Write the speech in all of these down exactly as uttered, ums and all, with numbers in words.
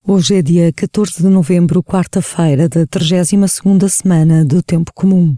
Hoje é dia catorze de novembro, quarta-feira da trigésima segunda semana do Tempo Comum.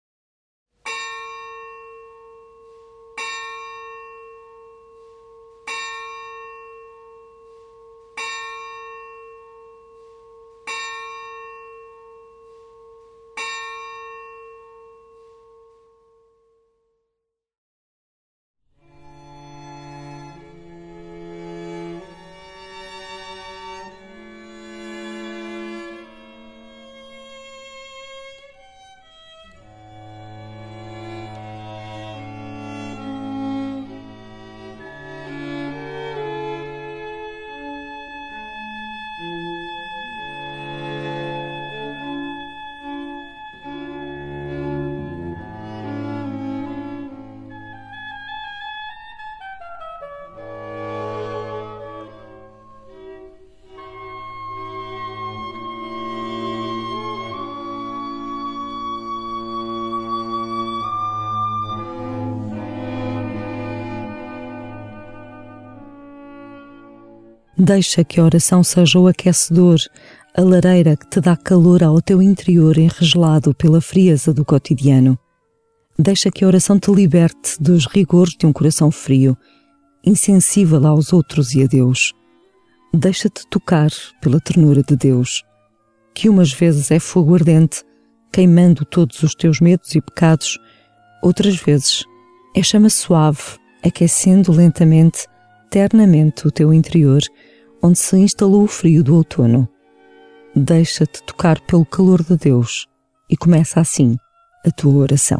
Deixa que a oração seja o aquecedor, a lareira que te dá calor ao teu interior enregelado pela frieza do cotidiano. Deixa que a oração te liberte dos rigores de um coração frio, insensível aos outros e a Deus. Deixa-te tocar pela ternura de Deus, que umas vezes é fogo ardente, queimando todos os teus medos e pecados, outras vezes é chama suave, aquecendo lentamente, ternamente o teu interior, onde se instalou o frio do outono. Deixa-te tocar pelo calor de Deus e começa assim a tua oração.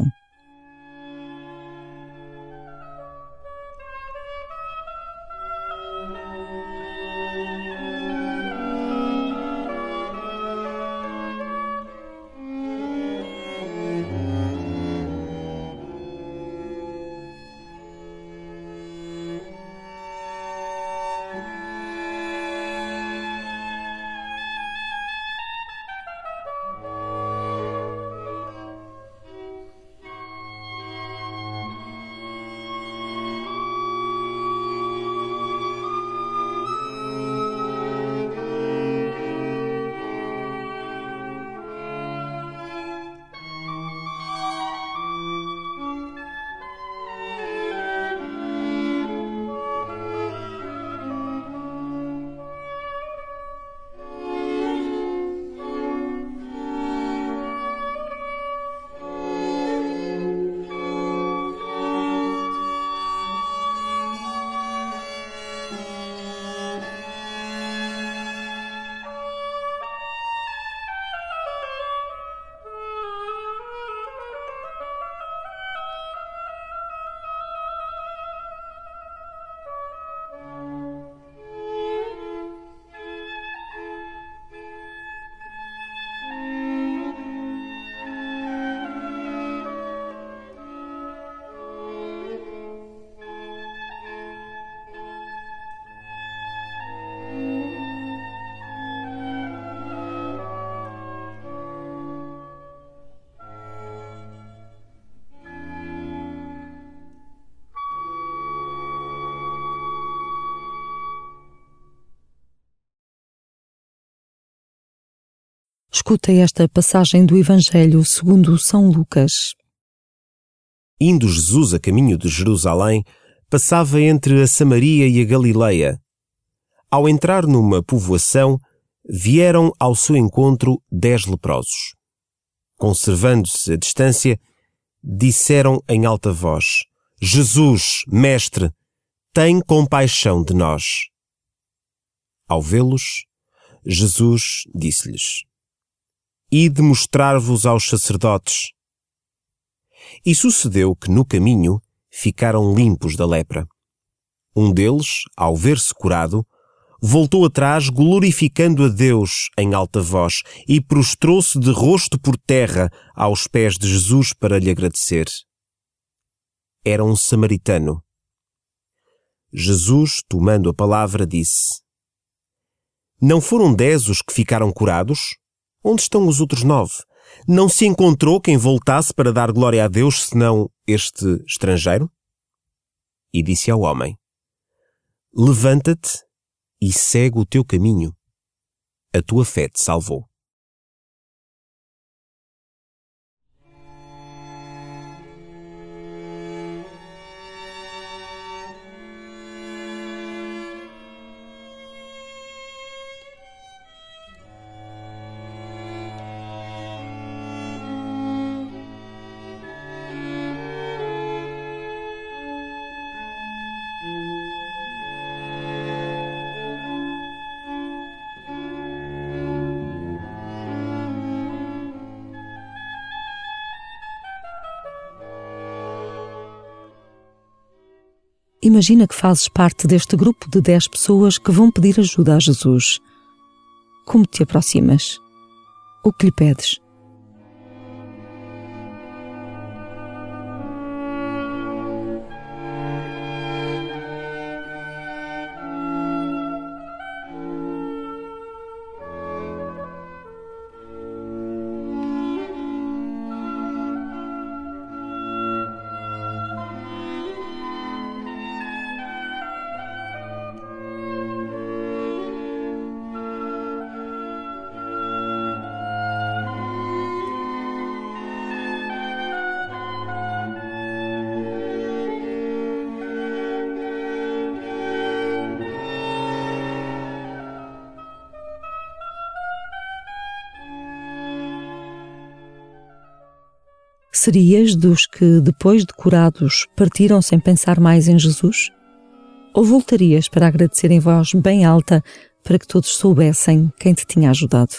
Escuta esta passagem do Evangelho segundo São Lucas. Indo Jesus a caminho de Jerusalém, passava entre a Samaria e a Galileia. Ao entrar numa povoação, vieram ao seu encontro dez leprosos. Conservando-se a distância, disseram em alta voz: Jesus, Mestre, tem compaixão de nós. Ao vê-los, Jesus disse-lhes: Ide mostrar-vos aos sacerdotes. E sucedeu que no caminho ficaram limpos da lepra. Um deles, ao ver-se curado, voltou atrás glorificando a Deus em alta voz e prostrou-se de rosto por terra aos pés de Jesus para lhe agradecer. Era um samaritano. Jesus, tomando a palavra, disse: Não foram dez os que ficaram curados? Onde estão os outros nove? Não se encontrou quem voltasse para dar glória a Deus, senão este estrangeiro? E disse ao homem: Levanta-te e segue o teu caminho. A tua fé te salvou. Imagina que fazes parte deste grupo de dez pessoas que vão pedir ajuda a Jesus. Como te aproximas? O que lhe pedes? Serias dos que, depois de curados, partiram sem pensar mais em Jesus? Ou voltarias para agradecer em voz bem alta para que todos soubessem quem te tinha ajudado?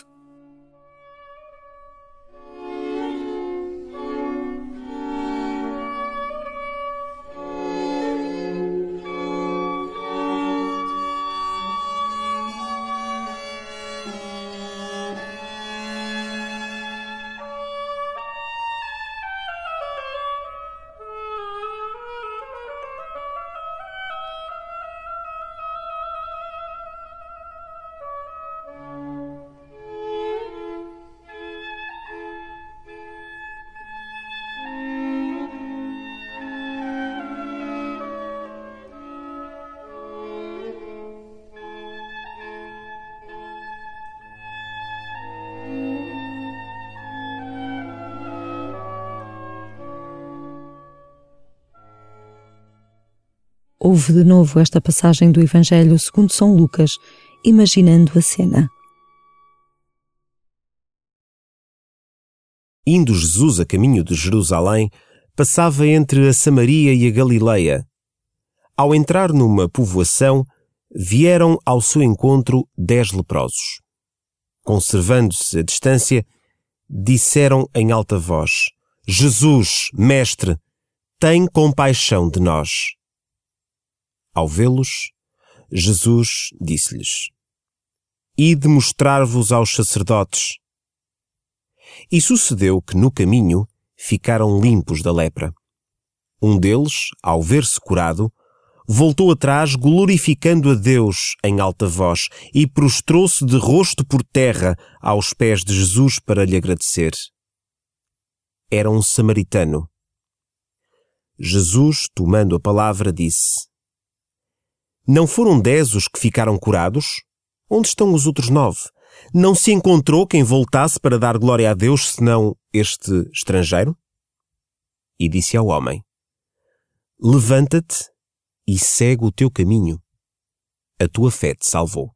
Ouve de novo esta passagem do Evangelho segundo São Lucas, imaginando a cena. Indo Jesus a caminho de Jerusalém, passava entre a Samaria e a Galileia. Ao entrar numa povoação, vieram ao seu encontro dez leprosos. Conservando-se a distância, disseram em alta voz: Jesus, Mestre, tem compaixão de nós. Ao vê-los, Jesus disse-lhes: Ide mostrar-vos aos sacerdotes. E sucedeu que no caminho ficaram limpos da lepra. Um deles, ao ver-se curado, voltou atrás glorificando a Deus em alta voz e prostrou-se de rosto por terra aos pés de Jesus para lhe agradecer. Era um samaritano. Jesus, tomando a palavra, disse: Não foram dez os que ficaram curados? Onde estão os outros nove? Não se encontrou quem voltasse para dar glória a Deus, senão este estrangeiro? E disse ao homem: Levanta-te e segue o teu caminho. A tua fé te salvou.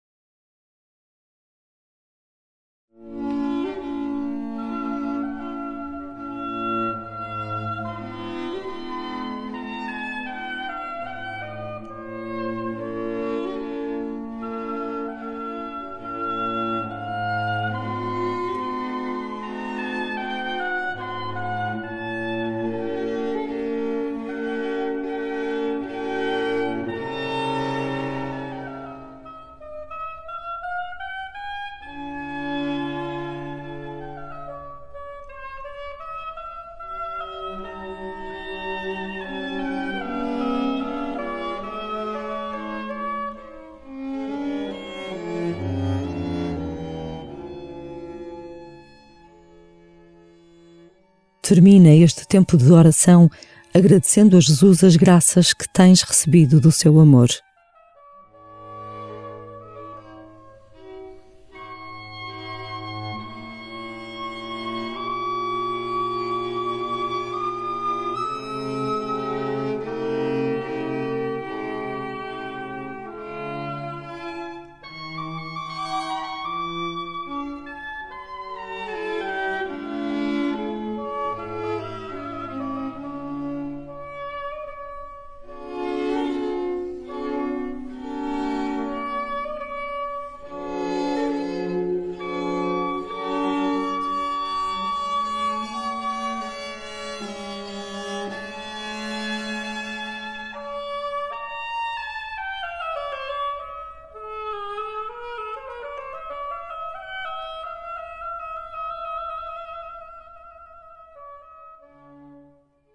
Termina este tempo de oração agradecendo a Jesus as graças que tens recebido do seu amor.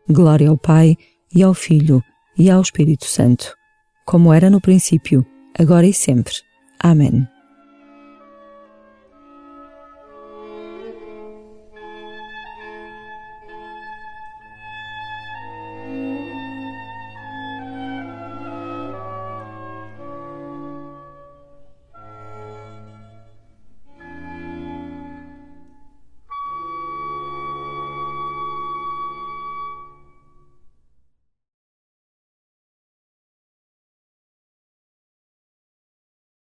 Glória ao Pai, e ao Filho, e ao Espírito Santo, como era no princípio, agora e sempre. Amém.